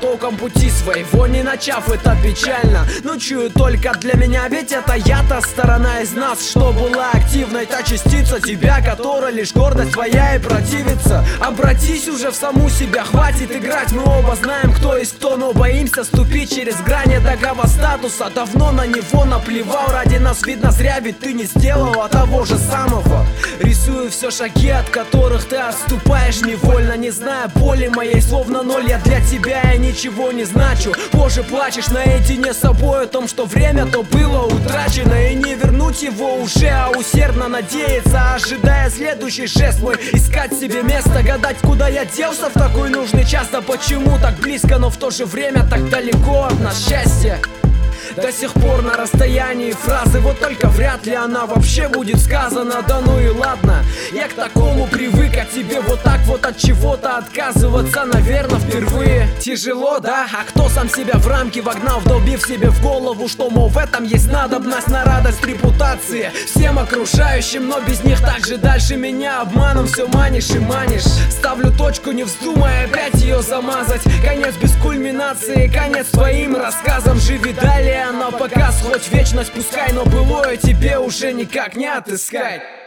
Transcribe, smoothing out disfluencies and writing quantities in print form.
потоком пути своего не начав, это печально. Но чую только для меня, ведь это я та сторона из нас, что была активной, та частица тебя, которая лишь гордость твоя и противится. Обратись уже в саму себя, хватит играть, мы оба знаем, кто есть кто, но боимся ступить через грани такого статуса. Давно на него наплевал, ради нас видно зря, ведь ты не сделала того же самого. Рисую все шаги, от которых ты отступаешь невольно, не зная боли моей, словно ноль. Я для тебя, я ничего не значу. Позже плачешь наедине с собой о том, что время то было утрачено, и не вернуть его уже, а усердно надеяться, ожидая следующий жест мой, искать себе место, гадать, куда я делся в такой нужный час. Да почему так близко, но в то же время так далеко от нас счастье? До сих пор на расстоянии фразы, вот только вряд ли она вообще будет сказана. Да ну и ладно, я к такому привык, а тебе вот так вот от чего-то отказываться, наверное, впервые. Тяжело, да? А кто сам себя в рамки вогнал, вдолбив себе в голову, что, мол, в этом есть надобность на радость репутации всем окружающим, но без них также дальше меня обманом все манишь и манишь. Ставлю точку, не вздумай опять ее замазать. Конец без кульминации, конец твоим рассказам. Живи далее на показ, хоть вечность пускай, но былое тебе уже никак не отыскать.